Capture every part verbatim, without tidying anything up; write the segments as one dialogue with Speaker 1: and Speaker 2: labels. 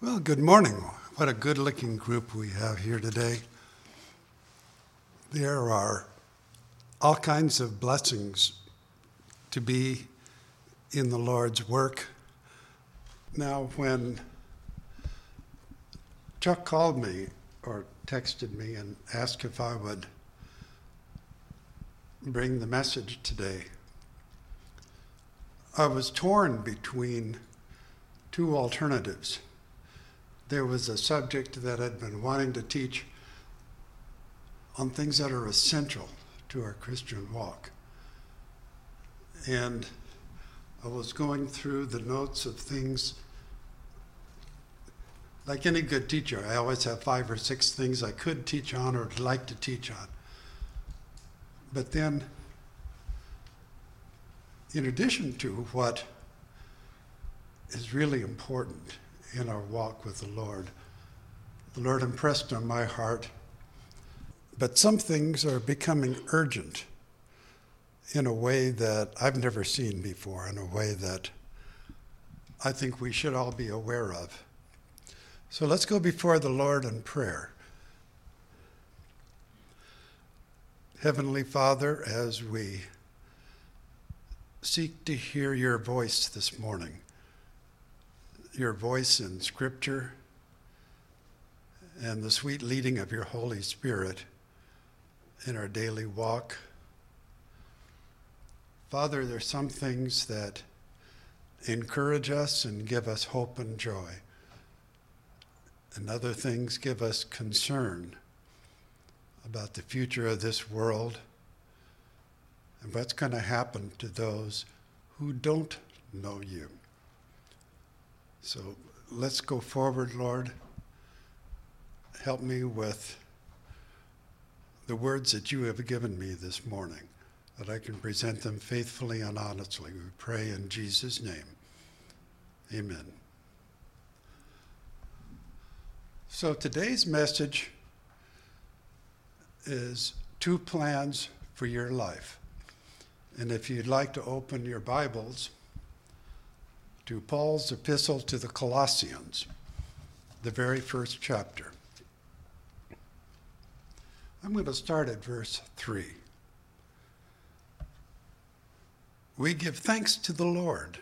Speaker 1: Well, good morning. What a good-looking group we have here today. There are all kinds of blessings to be in the Lord's work. Now, when Chuck called me or texted me and asked if I would bring the message today, I was torn between two alternatives. There was a subject that I'd been wanting to teach on things that are essential to our Christian walk. And I was going through the notes of things. Like any good teacher, I always have five or six things I could teach on or would like to teach on. But then, in addition to what is really important in our walk with the Lord, the Lord impressed on my heart, but some things are becoming urgent in a way that I've never seen before, in a way that I think we should all be aware of. So let's go before the Lord in prayer. Heavenly Father, as we seek to hear your voice this morning, your voice in Scripture and the sweet leading of your Holy Spirit in our daily walk. Father, there's some things that encourage us and give us hope and joy, and other things give us concern about the future of this world and what's going to happen to those who don't know you. So let's go forward, Lord. Help me with the words that you have given me this morning, that I can present them faithfully and honestly. We pray in Jesus' name. Amen. So today's message is two plans for your life. And if you'd like to open your Bibles to Paul's epistle to the Colossians, the very first chapter. I'm going to start at verse three. We give thanks to the Lord,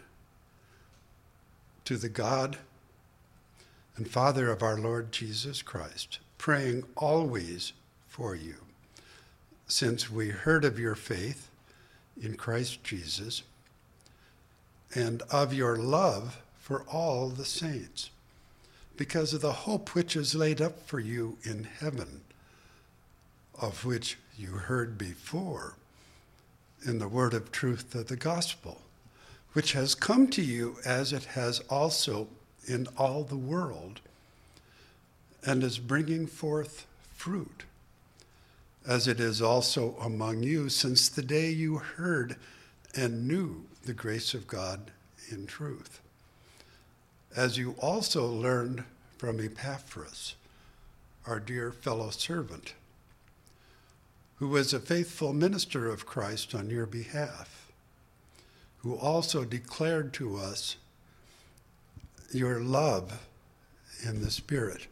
Speaker 1: to the God and Father of our Lord Jesus Christ, praying always for you, since we heard of your faith in Christ Jesus, and of your love for all the saints, because of the hope which is laid up for you in heaven, of which you heard before in the word of truth of the gospel, which has come to you as it has also in all the world, and is bringing forth fruit, as it is also among you since the day you heard and knew the grace of God in truth, as you also learned from Epaphras, our dear fellow servant, who was a faithful minister of Christ on your behalf, who also declared to us your love in the Spirit.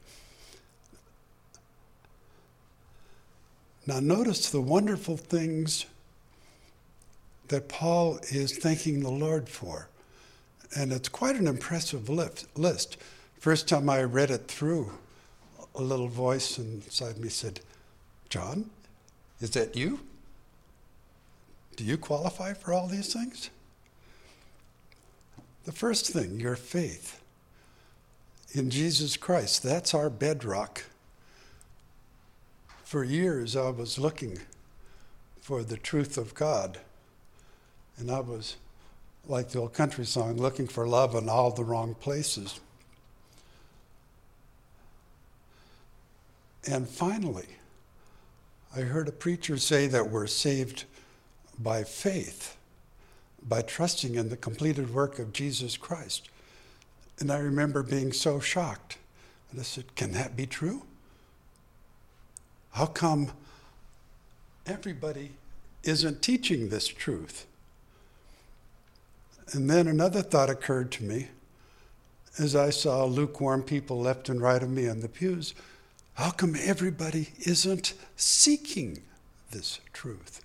Speaker 1: Now notice the wonderful things that Paul is thanking the Lord for. And it's quite an impressive list. First time I read it through, a little voice inside me said, "John, is that you? Do you qualify for all these things?" The first thing, your faith in Jesus Christ, that's our bedrock. For years I was looking for the truth of God. And I was, like the old country song, looking for love in all the wrong places. And finally, I heard a preacher say that we're saved by faith, by trusting in the completed work of Jesus Christ. And I remember being so shocked. And I said, can that be true? How come everybody isn't teaching this truth? And then another thought occurred to me, as I saw lukewarm people left and right of me in the pews, how come everybody isn't seeking this truth?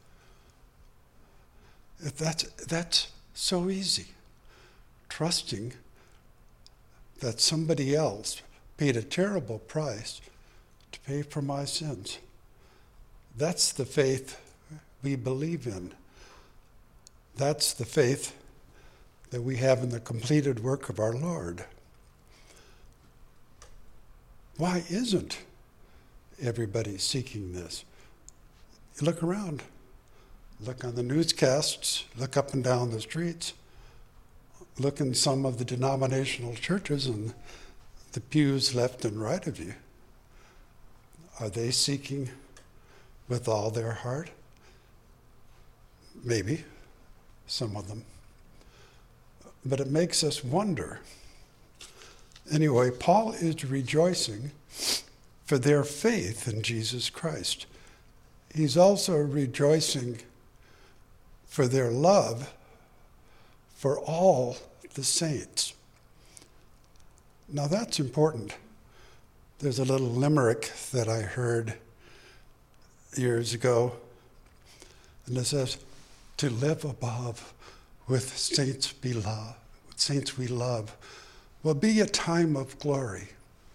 Speaker 1: If that's, that's so easy. Trusting that somebody else paid a terrible price to pay for my sins. That's the faith we believe in. That's the faith that we have in the completed work of our Lord. Why isn't everybody seeking this? You look around. Look on the newscasts. Look up and down the streets. Look in some of the denominational churches and the pews left and right of you. Are they seeking with all their heart? Maybe, some of them. But it makes us wonder. Anyway, Paul is rejoicing for their faith in Jesus Christ. He's also rejoicing for their love for all the saints. Now that's important. There's a little limerick that I heard years ago, and it says, to live above with saints beloved, saints we love, will be a time of glory.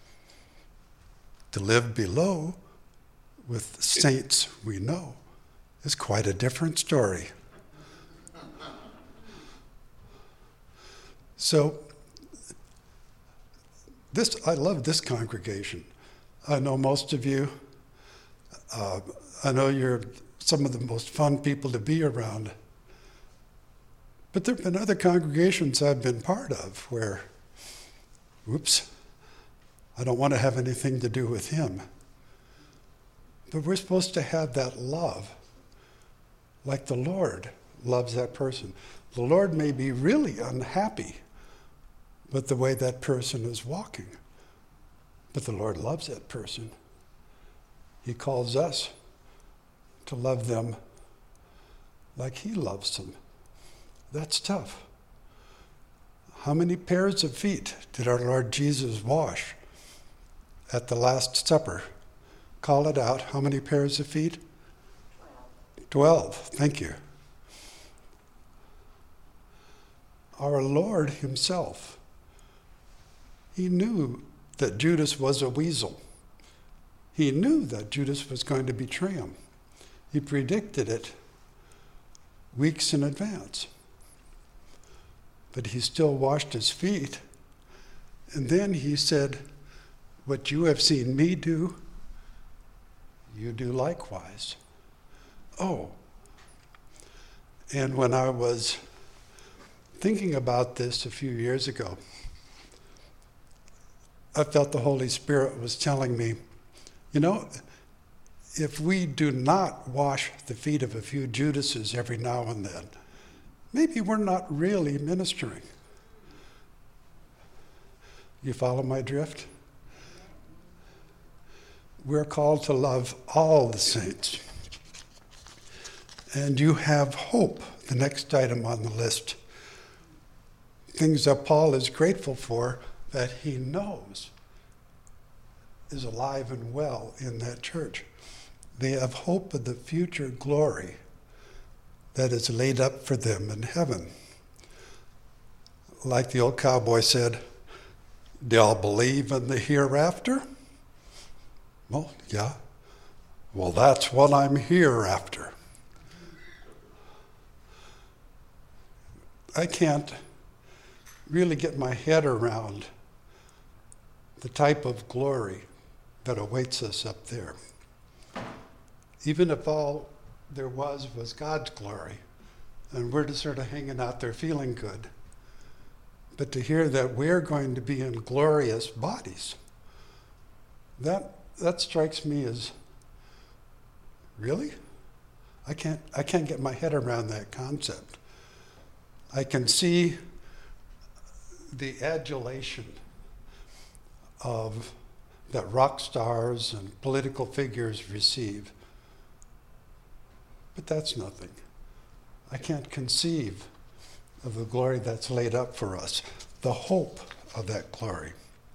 Speaker 1: To live below with saints we know is quite a different story. So, this I love this congregation. I know most of you. Uh, I know you're some of the most fun people to be around. But there have been other congregations I've been part of where, whoops, I don't want to have anything to do with him. But we're supposed to have that love, like the Lord loves that person. The Lord may be really unhappy with the way that person is walking, but the Lord loves that person. He calls us to love them like he loves them. That's tough. How many pairs of feet did our Lord Jesus wash at the Last Supper? Call it out. How many pairs of feet? Twelve. Thank you. Our Lord himself, he knew that Judas was a weasel. He knew that Judas was going to betray him. He predicted it weeks in advance. But he still washed his feet. And then he said, what you have seen me do, you do likewise. Oh. And when I was thinking about this a few years ago, I felt the Holy Spirit was telling me, you know, if we do not wash the feet of a few Judases every now and then, maybe we're not really ministering. You follow my drift? We're called to love all the saints. And you have hope, the next item on the list. Things that Paul is grateful for that he knows is alive and well in that church. They have hope of the future glory that is laid up for them in heaven. Like the old cowboy said, do y'all believe in the hereafter? Well, yeah. Well, that's what I'm here after. I can't really get my head around the type of glory that awaits us up there. Even if all there was was God's glory, and we're just sort of hanging out there feeling good. But to hear that we're going to be in glorious bodies, that that strikes me as, really? I can't I can't get my head around that concept. I can see the adulation of that rock stars and political figures receive. But that's nothing. I can't conceive of the glory that's laid up for us, the hope of that glory.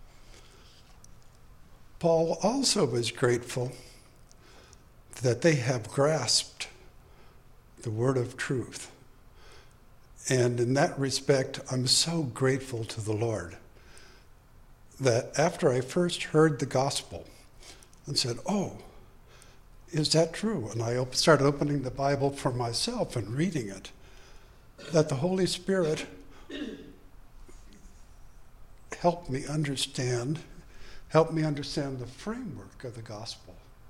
Speaker 1: Paul also was grateful that they have grasped the word of truth. And in that respect, I'm so grateful to the Lord that after I first heard the gospel and said, oh, is that true? And I op- started opening the Bible for myself and reading it, that the Holy Spirit helped me understand, helped me understand the framework of the gospel.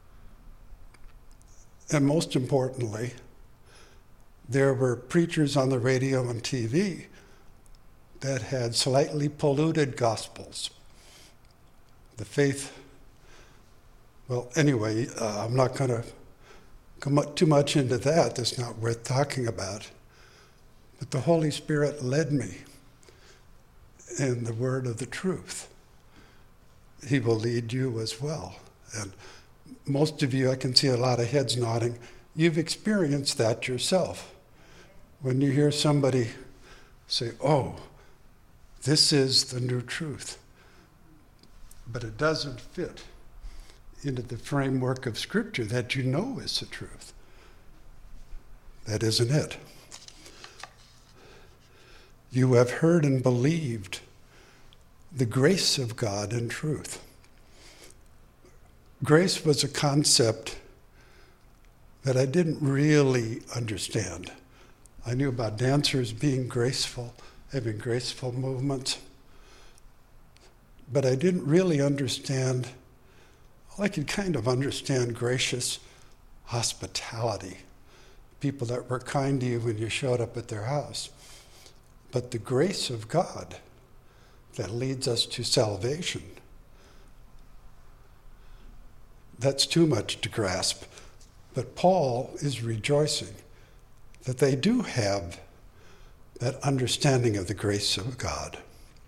Speaker 1: And most importantly, there were preachers on the radio and T V that had slightly polluted gospels. The faith, well, anyway, uh, I'm not going to go too much into that. That's not worth talking about. But the Holy Spirit led me in the word of the truth. He will lead you as well. And most of you, I can see a lot of heads nodding, you've experienced that yourself. When you hear somebody say, oh, this is the new truth, but it doesn't fit into the framework of Scripture that you know is the truth. That isn't it. You have heard and believed the grace of God in truth. Grace was a concept that I didn't really understand. I knew about dancers being graceful, having graceful movements, but I didn't really understand, well, I could kind of understand gracious hospitality, people that were kind to you when you showed up at their house. But the grace of God that leads us to salvation, that's too much to grasp. But Paul is rejoicing that they do have that understanding of the grace of God.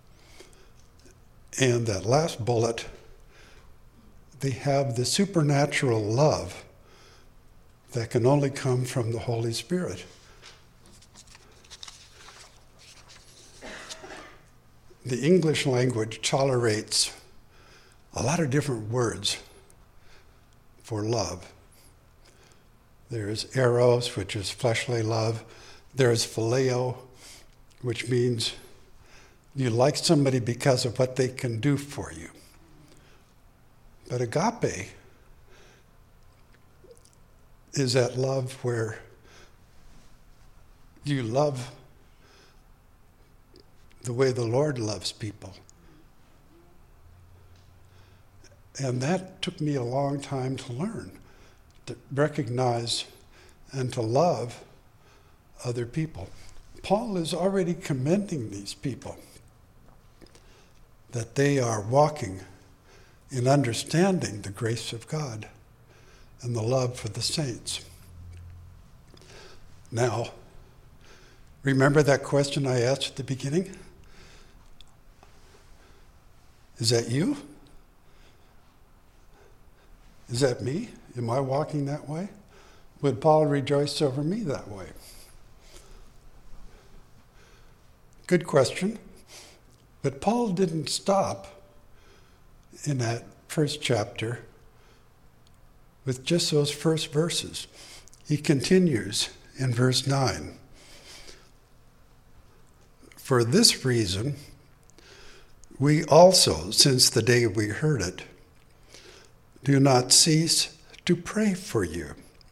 Speaker 1: And that last bullet, they have the supernatural love that can only come from the Holy Spirit. The English language tolerates a lot of different words for love. There's eros, which is fleshly love. There's phileo, which means you like somebody because of what they can do for you. But agape is that love where you love the way the Lord loves people. And that took me a long time to learn, to recognize and to love other people. Paul is already commending these people that they are walking in understanding the grace of God and the love for the saints. Now, remember that question I asked at the beginning? Is that you? Is that me? Am I walking that way? Would Paul rejoice over me that way? Good question. But Paul didn't stop in that first chapter with just those first verses. He continues in verse nine. For this reason, we also, since the day we heard it, do not cease to pray for you.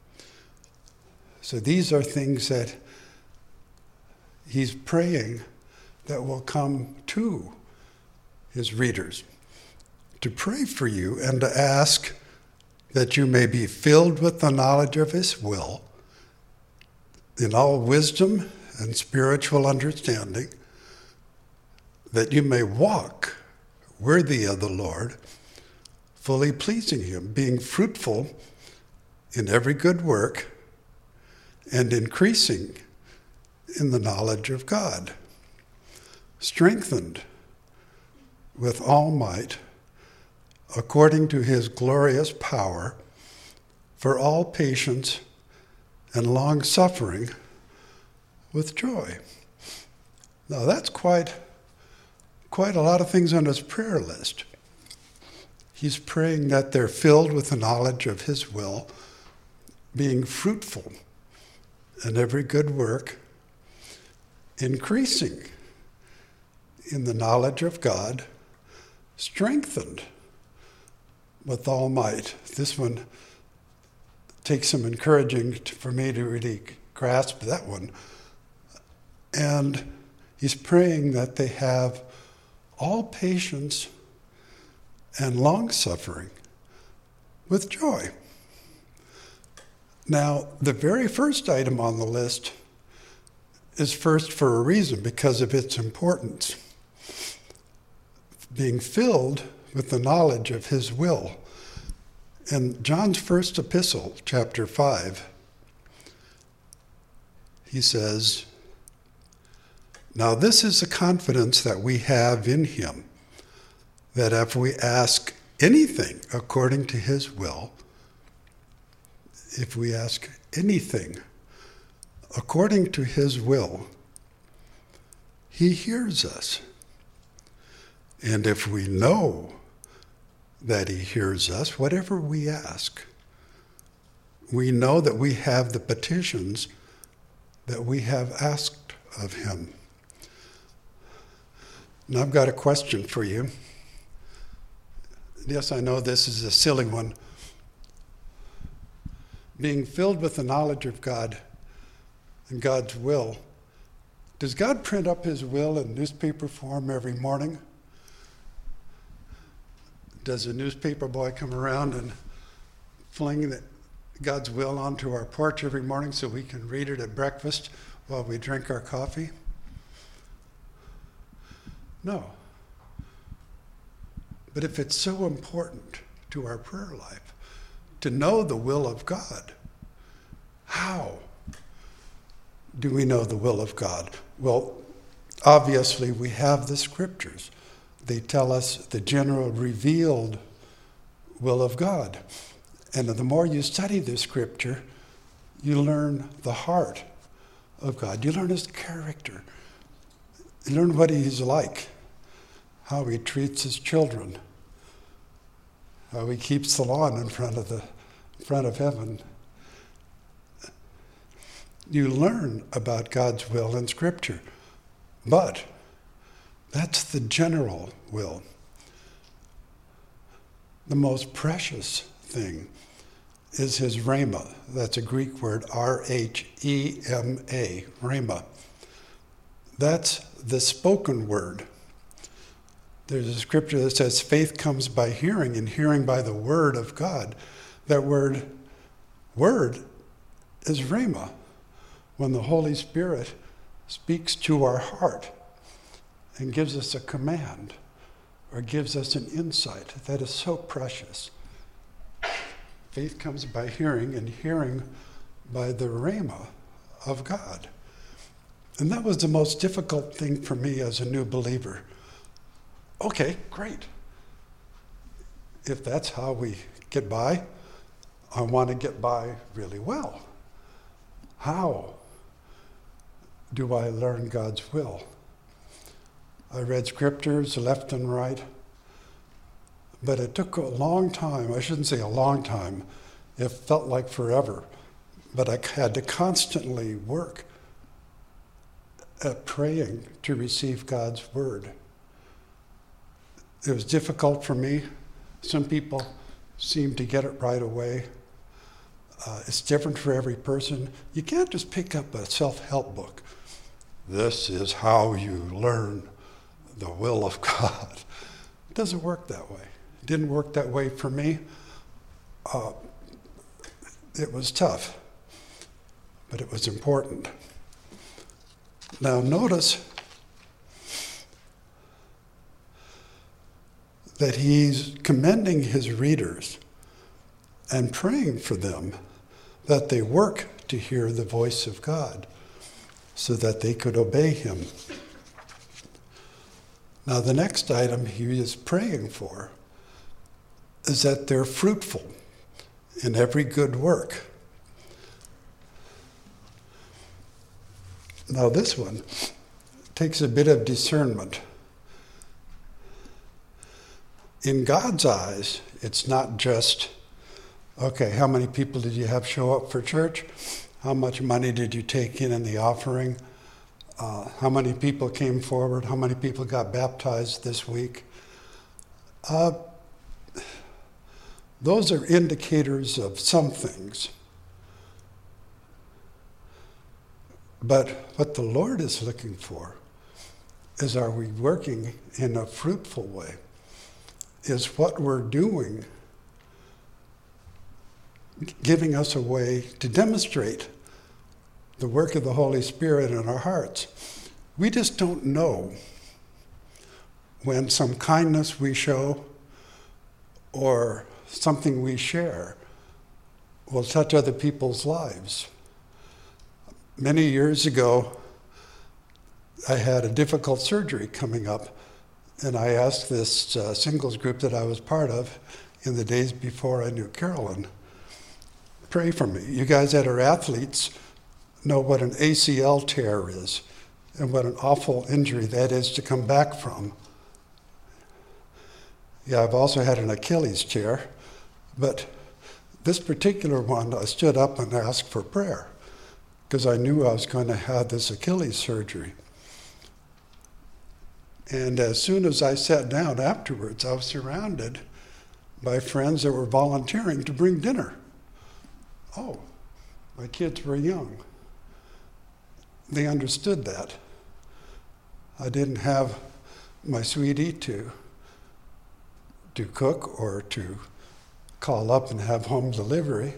Speaker 1: So these are things that he's praying that will come to his readers. To pray for you and to ask that you may be filled with the knowledge of his will in all wisdom and spiritual understanding, that you may walk worthy of the Lord, fully pleasing him, being fruitful in every good work and increasing in the knowledge of God, strengthened with all might according to his glorious power for all patience and long suffering with joy. Now that's quite quite a lot of things on his prayer list. He's praying that they're filled with the knowledge of his will, being fruitful in every good work, increasing in the knowledge of God, strengthened with all might. This one takes some encouraging to, for me to really grasp that one. And he's praying that they have all patience and long-suffering with joy. Now, the very first item on the list is first for a reason, because of its importance. Being filled with the knowledge of his will. In John's first epistle, chapter five, he says, "Now this is the confidence that we have in him, that if we ask anything according to his will, if we ask anything according to his will, he hears us. And if we know that he hears us, whatever we ask, we know that we have the petitions that we have asked of him." Now I've got a question for you. Yes, I know this is a silly one. Being filled with the knowledge of God and God's will, does God print up his will in newspaper form every morning? Does a newspaper boy come around and fling the, God's will onto our porch every morning so we can read it at breakfast while we drink our coffee? No. But if it's so important to our prayer life to know the will of God, how do we know the will of God? Well, obviously we have the scriptures. They tell us the general revealed will of God. And the more you study the scripture, you learn the heart of God. You learn his character. You learn what he's like, how he treats his children, how he keeps the lawn in front of the in front of heaven. You learn about God's will in scripture. But that's the general will. The most precious thing is his rhema. That's a Greek word, R H E M A, rhema. That's the spoken word. There's a scripture that says faith comes by hearing, and hearing by the word of God. That word, word is rhema. When the Holy Spirit speaks to our heart and gives us a command or gives us an insight that is so precious. Faith comes by hearing, and hearing by the rhema of God. And that was the most difficult thing for me as a new believer. Okay, great. If that's how we get by, I want to get by really well. How do I learn God's will? I read scriptures left and right, but it took a long time. I shouldn't say a long time. It felt like forever, but I had to constantly work at praying to receive God's word. It was difficult for me. Some people seem to get it right away. Uh, it's different for every person. You can't just pick up a self-help book. This is how you learn the will of God. It doesn't work that way. It didn't work that way for me. Uh, it was tough, but it was important. Now notice that he's commending his readers and praying for them that they work to hear the voice of God so that they could obey him. Now the next item he is praying for is that they're fruitful in every good work. Now this one takes a bit of discernment, in God's eyes, it's not just, okay, how many people did you have show up for church? How much money did you take in in the offering? Uh, how many people came forward? How many people got baptized this week? Uh, those are indicators of some things. But what the Lord is looking for is, are we working in a fruitful way? Is what we're doing giving us a way to demonstrate the work of the Holy Spirit in our hearts? We just don't know when some kindness we show or something we share will touch other people's lives. Many years ago, I had a difficult surgery coming up, and I asked this uh, singles group that I was part of in the days before I knew Carolyn, pray for me. You guys that are athletes know what an A C L tear is and what an awful injury that is to come back from. Yeah, I've also had an Achilles tear, but this particular one, I stood up and asked for prayer because I knew I was going to have this Achilles surgery. And as soon as I sat down afterwards, I was surrounded by friends that were volunteering to bring dinner. Oh, my kids were young. They understood that. I didn't have my sweetie to, to cook or to call up and have home delivery.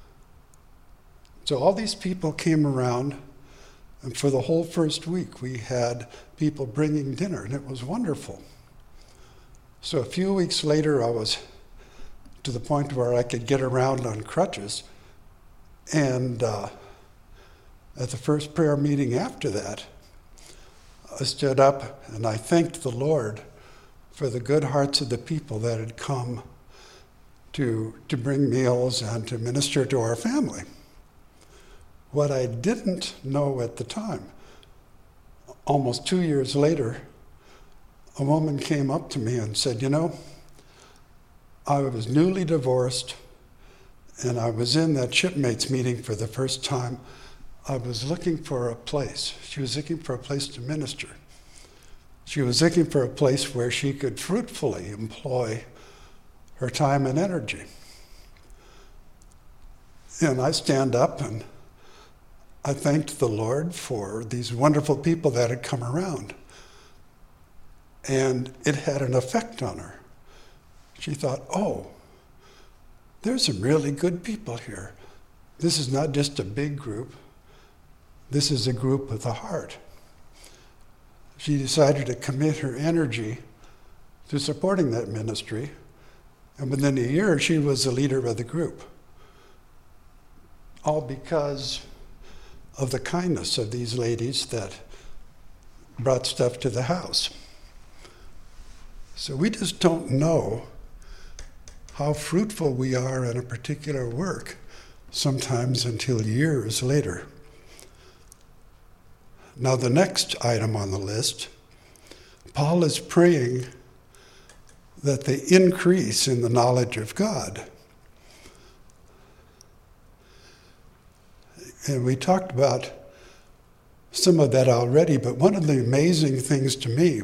Speaker 1: So all these people came around, and for the whole first week, we had people bringing dinner, and it was wonderful. So a few weeks later, I was to the point where I could get around on crutches. And uh, at the first prayer meeting after that, I stood up and I thanked the Lord for the good hearts of the people that had come to, to bring meals and to minister to our family. What I didn't know at the time, almost two years later, a woman came up to me and said, you know, I was newly divorced and I was in that shipmates meeting for the first time. I was looking for a place. She was looking for a place to minister. She was looking for a place where she could fruitfully employ her time and energy. And I stand up and I thanked the Lord for these wonderful people that had come around. And it had an effect on her. She thought, oh, there's some really good people here. This is not just a big group. This is a group with a heart. She decided to commit her energy to supporting that ministry. And within a year, she was the leader of the group. All because of the kindness of these ladies that brought stuff to the house. So we just don't know how fruitful we are in a particular work, sometimes until years later. Now the next item on the list, Paul is praying that they increase in the knowledge of God. And we talked about some of that already, but one of the amazing things to me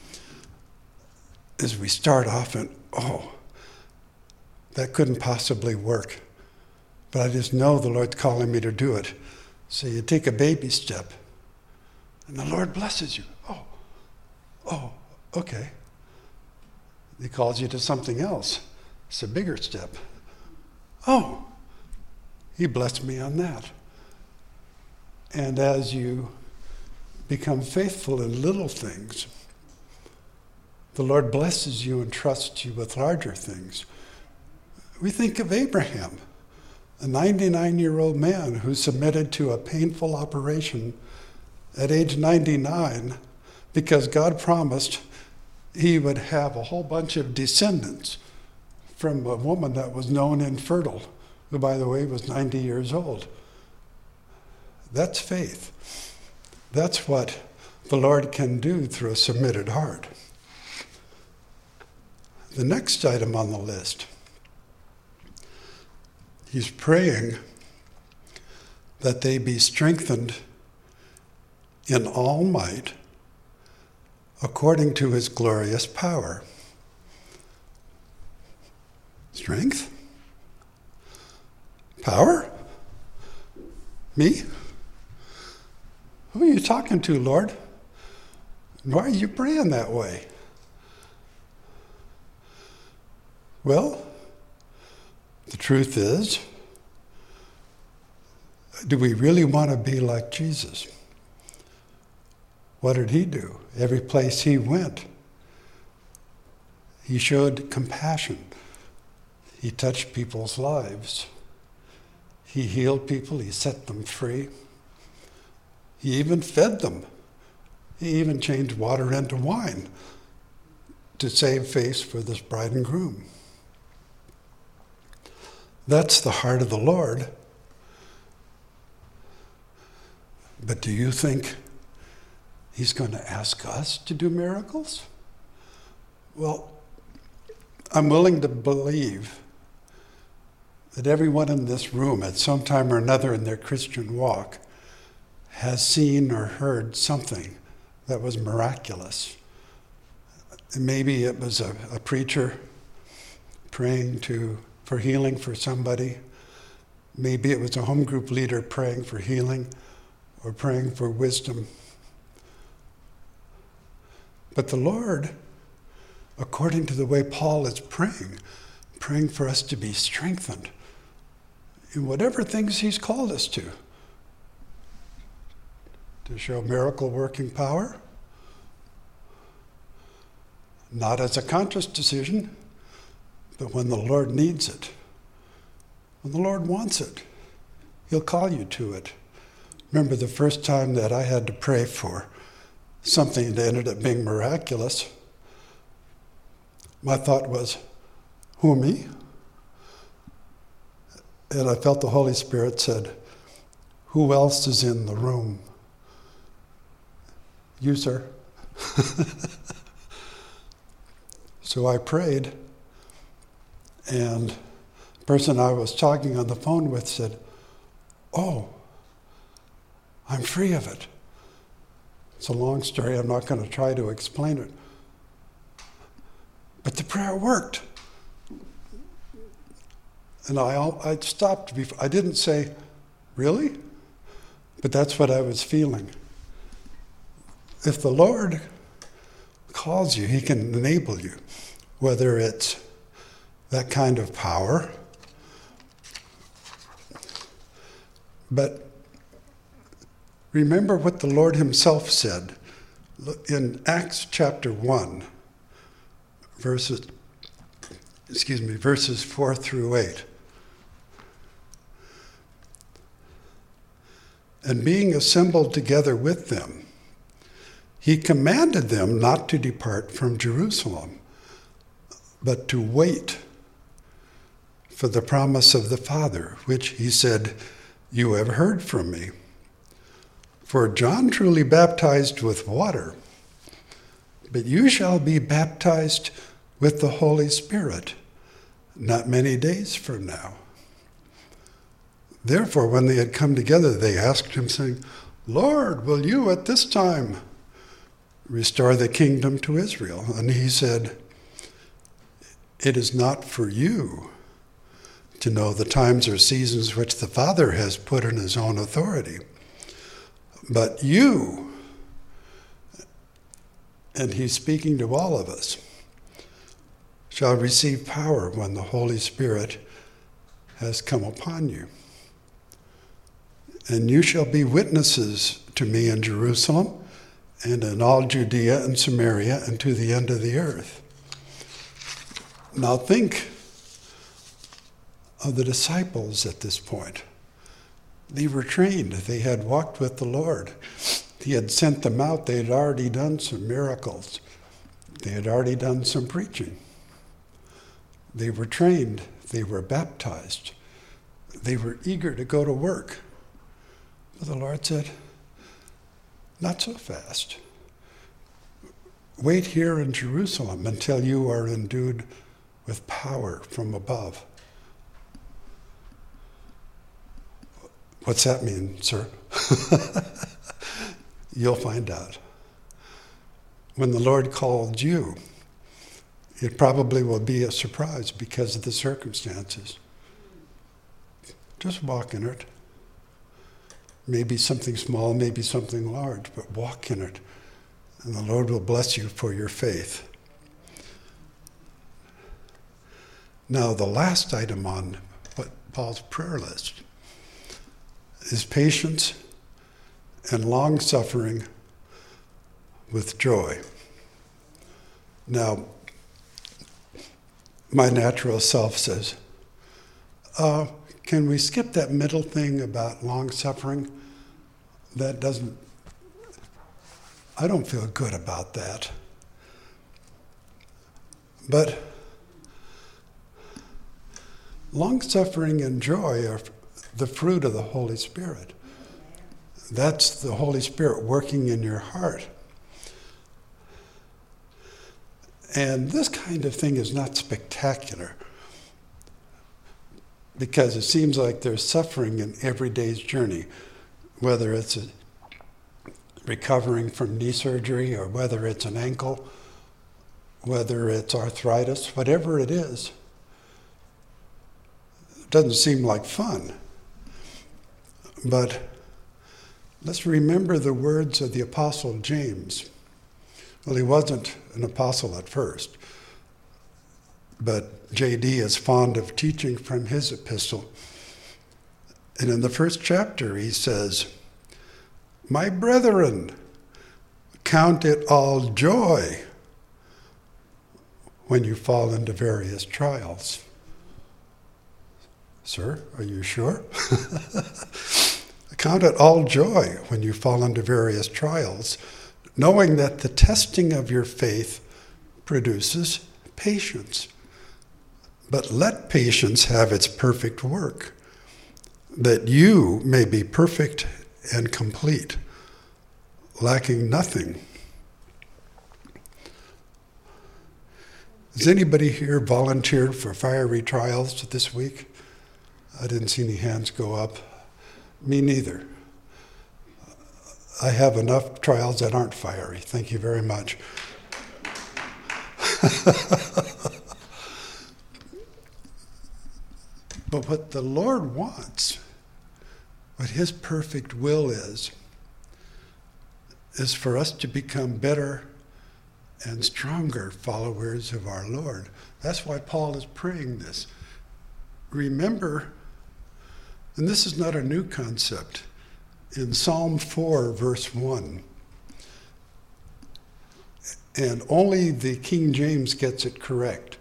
Speaker 1: is we start off and, oh, that couldn't possibly work. But I just know the Lord's calling me to do it. So you take a baby step, and the Lord blesses you. Oh, oh, okay. He calls you to something else. It's a bigger step. Oh, he blessed me on that. And as you become faithful in little things, the Lord blesses you and trusts you with larger things. We think of Abraham, a ninety-nine-year-old man who submitted to a painful operation at age ninety-nine because God promised he would have a whole bunch of descendants from a woman that was known infertile, who, by the way, was ninety years old. That's faith. That's what the Lord can do through a submitted heart. the next item on the list. He's praying that they be strengthened in all might according to his glorious power. Strength? Power? Me? Who are you talking to, Lord? Why are you praying that way? Well, the truth is, do we really want to be like Jesus? What did he do? Every place he went, he showed compassion. He touched people's lives. He healed people. He set them free. He even fed them. He even changed water into wine to save face for this bride and groom. That's the heart of the Lord. But do you think he's going to ask us to do miracles? Well, I'm willing to believe that everyone in this room at some time or another in their Christian walk has seen or heard something that was miraculous. Maybe it was a, a preacher praying to for healing for somebody. Maybe it was a home group leader praying for healing or praying for wisdom. But the Lord, according to the way Paul is praying, praying for us to be strengthened in whatever things he's called us to. To show miracle-working power, not as a conscious decision, but when the Lord needs it. When the Lord wants it, he'll call you to it. Remember the first time that I had to pray for something that ended up being miraculous, my thought was, who, me? And I felt the Holy Spirit said, who else is in the room? You, sir. So I prayed, and the person I was talking on the phone with said, oh, I'm free of it. It's a long story. I'm not going to try to explain it. But the prayer worked. And I, I stopped before. I didn't say, really? But that's what I was feeling. If the Lord calls you, he can enable you, whether it's that kind of power. But remember what the Lord himself said in Acts chapter one, verses, excuse me, verses four through eight. And being assembled together with them, he commanded them not to depart from Jerusalem, but to wait for the promise of the Father, which he said, you have heard from me. For John truly baptized with water, but you shall be baptized with the Holy Spirit not many days from now. Therefore, when they had come together, they asked him, saying, Lord, will you at this time restore the kingdom to Israel? And he said, it is not for you to know the times or seasons which the Father has put in his own authority, but you, and he's speaking to all of us, shall receive power when the Holy Spirit has come upon you. And you shall be witnesses to me in Jerusalem and in all Judea and Samaria and to the end of the earth. Now think of the disciples at this point. They were trained. They had walked with the Lord. He had sent them out. They had already done some miracles. They had already done some preaching. They were trained. They were baptized. They were eager to go to work. But the Lord said, not so fast. wait here in Jerusalem until you are endued with power from above. What's that mean, sir? You'll find out. When the Lord called you, it probably will be a surprise because of the circumstances. Just walk in it. Maybe something small, maybe something large, but walk in it. And the Lord will bless you for your faith. Now, the last item on Paul's prayer list is patience and long-suffering with joy. Now, my natural self says, uh, can we skip that middle thing about long-suffering? That doesn't, I don't feel good about that. But long-suffering and joy are the fruit of the Holy Spirit. That's the Holy Spirit working in your heart. And this kind of thing is not spectacular because it seems like there's suffering in every day's journey, whether it's a recovering from knee surgery or whether it's an ankle, whether it's arthritis, whatever it is. It doesn't seem like fun. But let's remember the words of the Apostle James. Well, he wasn't an apostle at first, but J D is fond of teaching from his epistle. And in the first chapter, he says, "My brethren, count it all joy when you fall into various trials." Sir, are you sure? Count it all joy when you fall into various trials, knowing that the testing of your faith produces patience. But let patience have its perfect work, that you may be perfect and complete, lacking nothing. Has anybody here volunteered for fiery trials this week? I didn't see any hands go up. Me neither. I have enough trials that aren't fiery. Thank you very much. But what the Lord wants, what his perfect will is, is for us to become better and stronger followers of our Lord. That's why Paul is praying this. Remember, and this is not a new concept, in Psalm four, verse one, and only the King James gets it correct.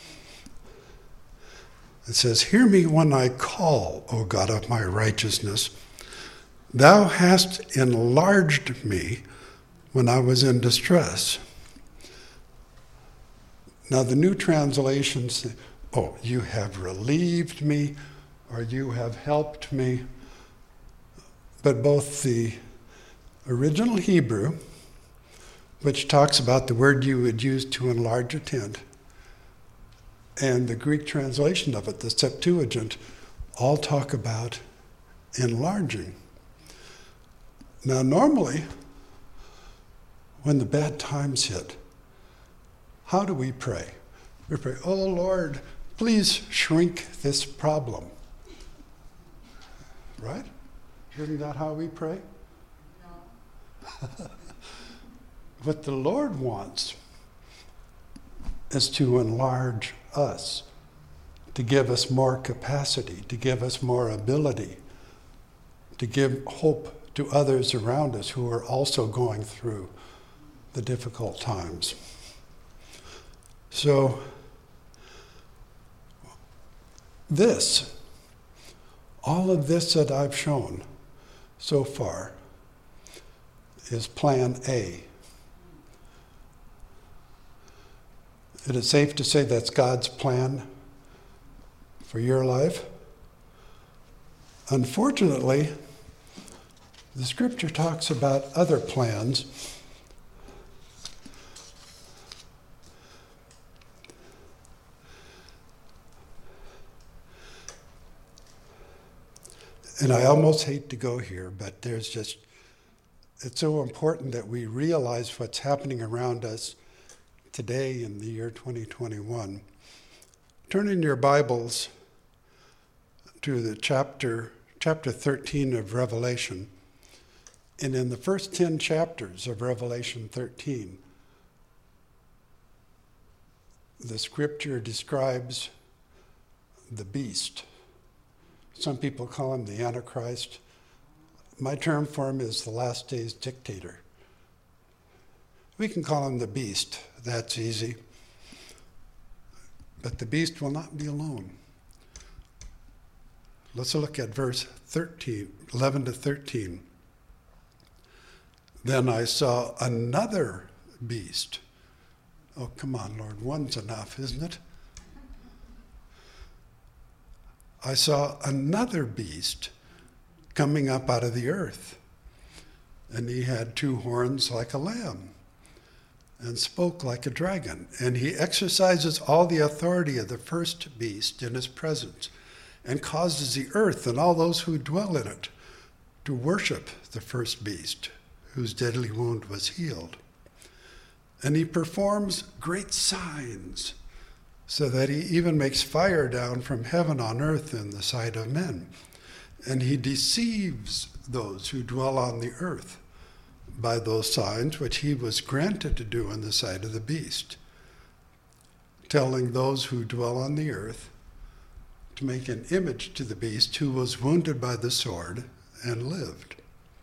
Speaker 1: It says, "Hear me when I call, O God of my righteousness. Thou hast enlarged me when I was in distress." Now the new translations say, "Oh, you have relieved me," or "you have helped me." But both the original Hebrew, which talks about the word you would use to enlarge a tent, and the Greek translation of it, the Septuagint, all talk about enlarging. Now, normally, when the bad times hit, how do we pray? We pray, "Oh Lord, please shrink this problem." Right? Isn't that how we pray? No. What the Lord wants is to enlarge us, to give us more capacity, to give us more ability, to give hope to others around us who are also going through the difficult times. So, this, all of this that I've shown so far is plan A. Is it safe to say that's God's plan for your life? Unfortunately, the scripture talks about other plans And I almost hate to go here, but there's just, it's so important that we realize what's happening around us today in the year twenty twenty-one. Turn in your Bibles to the chapter, chapter thirteen of Revelation. And in the first ten chapters of Revelation thirteen, the scripture describes the beast. Some people call him the Antichrist. My term for him is the last days dictator. We can call him the beast. That's easy. But the beast will not be alone. Let's look at verse thirteen, eleven to thirteen. Then I saw another beast. Oh, come on, Lord. One's enough, isn't it? I saw another beast coming up out of the earth, and he had two horns like a lamb and spoke like a dragon, and he exercises all the authority of the first beast in his presence and causes the earth and all those who dwell in it to worship the first beast whose deadly wound was healed. And he performs great signs, so that he even makes fire down from heaven on earth in the sight of men. And he deceives those who dwell on the earth by those signs which he was granted to do in the sight of the beast, telling those who dwell on the earth to make an image to the beast who was wounded by the sword and lived.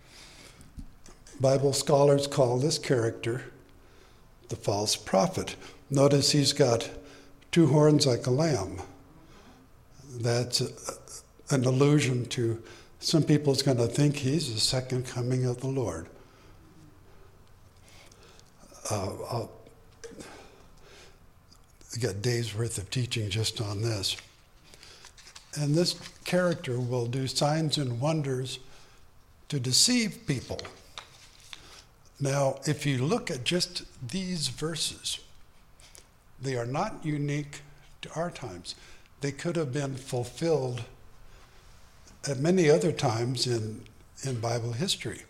Speaker 1: Bible scholars call this character the false prophet. Notice he's got two horns like a lamb. That's a, an allusion to some people's going to think he's the second coming of the Lord. Uh, I'll get days worth of teaching just on this. And this character will do signs and wonders to deceive people. Now, if you look at just these verses, they are not unique to our times. They could have been fulfilled at many other times in, in Bible history.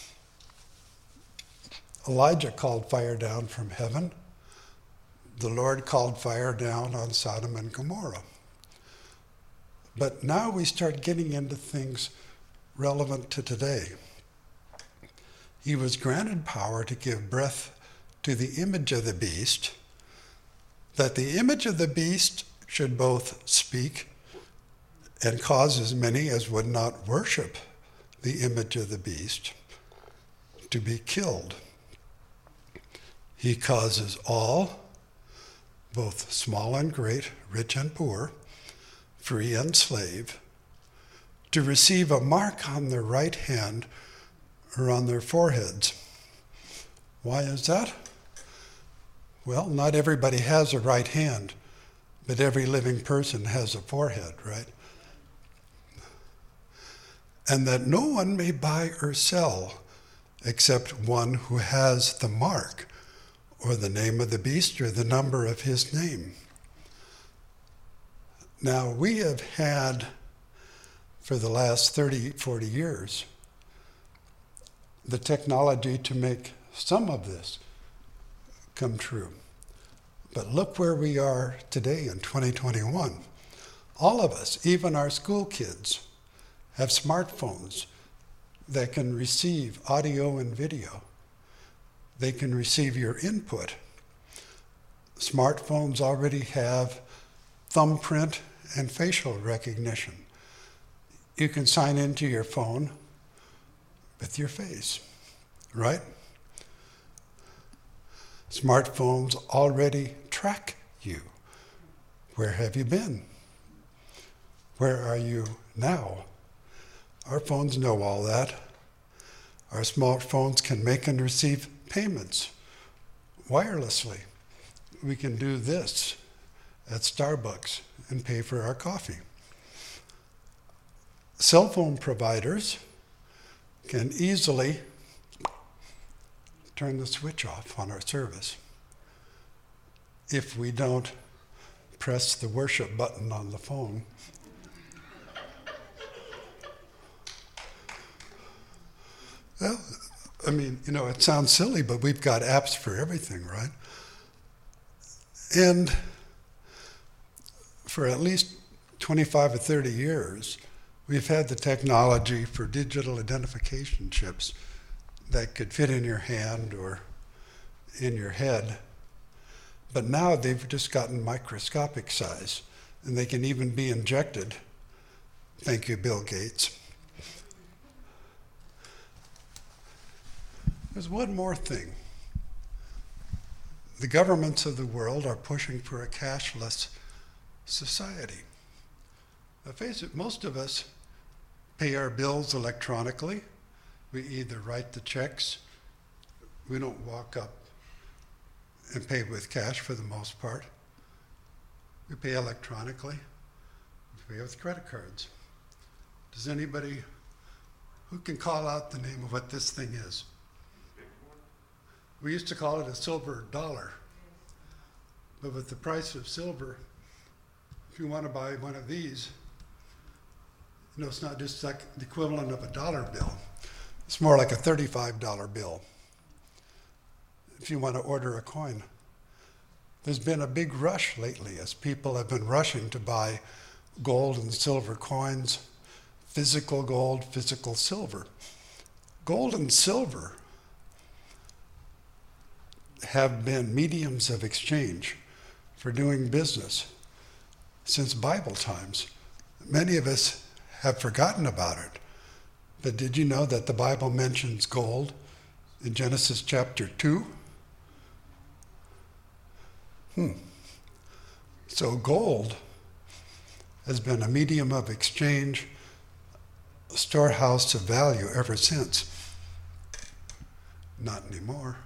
Speaker 1: Elijah called fire down from heaven. The Lord called fire down on Sodom and Gomorrah. But now we start getting into things relevant to today. He was granted power to give breath to the image of the beast, that the image of the beast should both speak and cause as many as would not worship the image of the beast to be killed. He causes all, both small and great, rich and poor, free and slave, to receive a mark on their right hand or on their foreheads. Why is that? Well, not everybody has a right hand, but every living person has a forehead, right? And that no one may buy or sell except one who has the mark or the name of the beast or the number of his name. Now, we have had, for the last thirty, forty years, the technology to make some of this come true. But look where we are today in twenty twenty-one. All of us, even our school kids, have smartphones that can receive audio and video. They can receive your input. Smartphones already have thumbprint and facial recognition. You can sign into your phone with your face, right? Smartphones already track you. Where have you been? Where are you now? Our phones know all that. Our smartphones can make and receive payments wirelessly. We can do this at Starbucks and pay for our coffee. Cell phone providers can easily turn the switch off on our service if we don't press the worship button on the phone. Well, I mean, you know, it sounds silly, but we've got apps for everything, right? And for at least twenty-five or thirty years, we've had the technology for digital identification chips that could fit in your hand or in your head. But now they've just gotten microscopic size, and they can even be injected. Thank you, Bill Gates. There's one more thing. The governments of the world are pushing for a cashless society. Now face it, most of us pay our bills electronically. We either write the checks, we don't walk up and pay with cash for the most part. We pay electronically, we pay with credit cards. Does anybody, who can call out the name of what this thing is? We used to call it a silver dollar, but with the price of silver, if you want to buy one of these, you know, it's not just like the equivalent of a dollar bill. It's more like a thirty-five dollar bill if you want to order a coin. There's been a big rush lately as people have been rushing to buy gold and silver coins, physical gold, physical silver. Gold and silver have been mediums of exchange for doing business since Bible times. Many of us have forgotten about it, but did you know that the Bible mentions gold in Genesis chapter two? Hmm. So gold has been a medium of exchange, a storehouse of value ever since. Not anymore.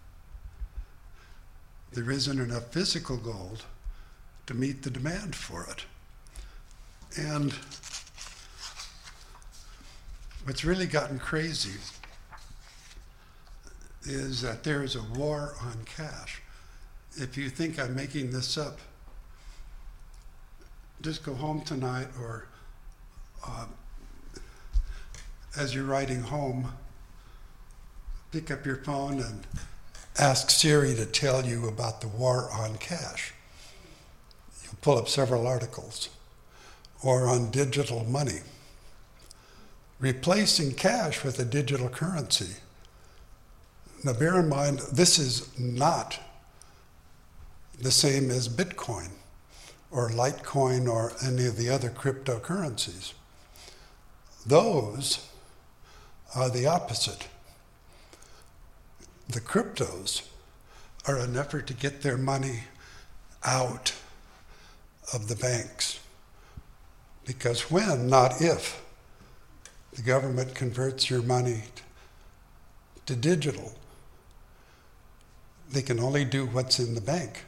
Speaker 1: There isn't enough physical gold to meet the demand for it. And what's really gotten crazy is that there is a war on cash. If you think I'm making this up, just go home tonight, or uh, as you're riding home, pick up your phone and ask Siri to tell you about the war on cash. You'll pull up several articles. Or on digital money. Replacing cash with a digital currency. Now bear in mind, this is not the same as Bitcoin or Litecoin or any of the other cryptocurrencies. Those are the opposite. The cryptos are an effort to get their money out of the banks. Because when, not if, the government converts your money to digital, they can only do what's in the bank.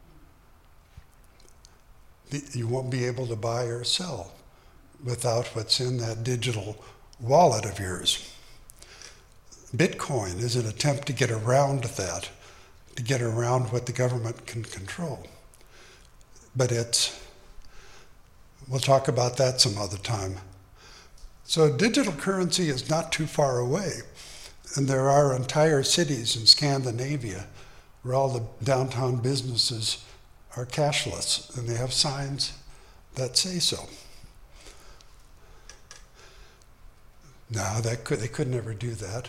Speaker 1: You won't be able to buy or sell without what's in that digital wallet of yours. Bitcoin is an attempt to get around that, to get around what the government can control. But it's We'll talk about that some other time. So digital currency is not too far away. And there are entire cities in Scandinavia where all the downtown businesses are cashless, and they have signs that say so. No, that could, they could never do that.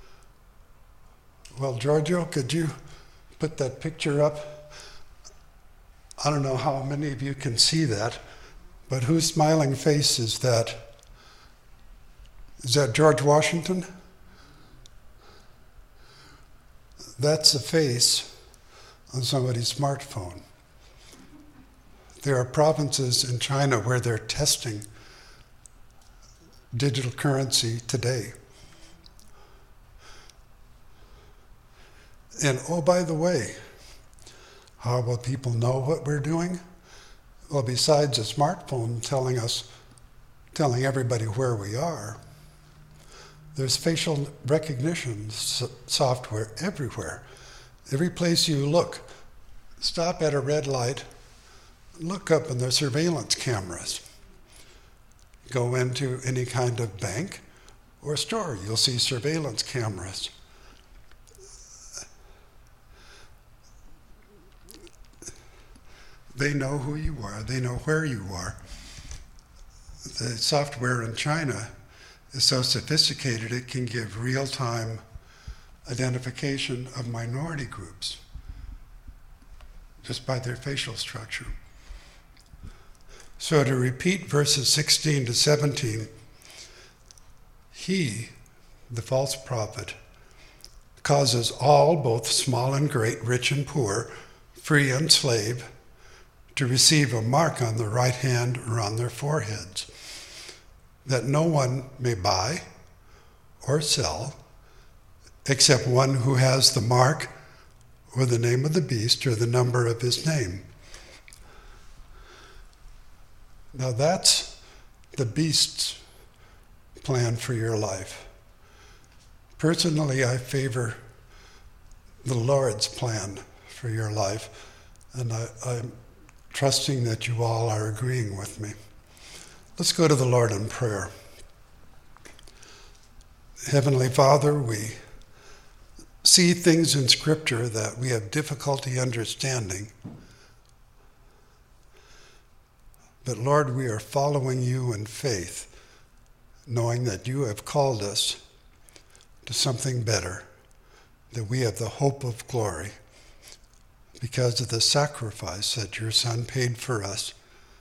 Speaker 1: Well, Giorgio, could you put that picture up? I don't know how many of you can see that. But whose smiling face is that? Is that George Washington? That's a face on somebody's smartphone. There are provinces in China where they're testing digital currency today. And oh, by the way, how will people know what we're doing? Well, besides a smartphone telling us, telling everybody where we are, there's facial recognition software everywhere. Every place you look, stop at a red light, look up and there's surveillance cameras. Go into any kind of bank or store, you'll see surveillance cameras. They know who you are. They know where you are. The software in China is so sophisticated it can give real-time identification of minority groups just by their facial structure. So to repeat verses sixteen to seventeen, he, the false prophet, causes all, both small and great, rich and poor, free and slave, to receive a mark on their right hand or on their foreheads, that no one may buy or sell except one who has the mark or the name of the beast or the number of his name. Now that's the beast's plan for your life. Personally, I favor the Lord's plan for your life, and I, I'm trusting that you all are agreeing with me. Let's go to the Lord in prayer. Heavenly Father, we see things in Scripture that we have difficulty understanding. But Lord, we are following you in faith, knowing that you have called us to something better, that we have the hope of glory because of the sacrifice that your Son paid for us,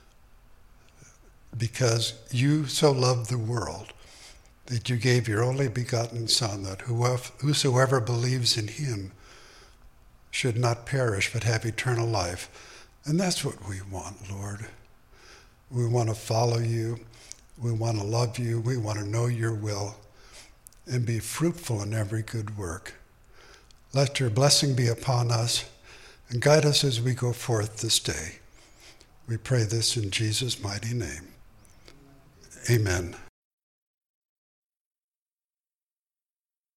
Speaker 1: because you so loved the world that you gave your only begotten Son, that whosoever believes in him should not perish but have eternal life. And that's what we want, Lord. We want to follow you. We want to love you. We want to know your will and be fruitful in every good work. Let your blessing be upon us and guide us as we go forth this day. We pray this in Jesus' mighty name. Amen.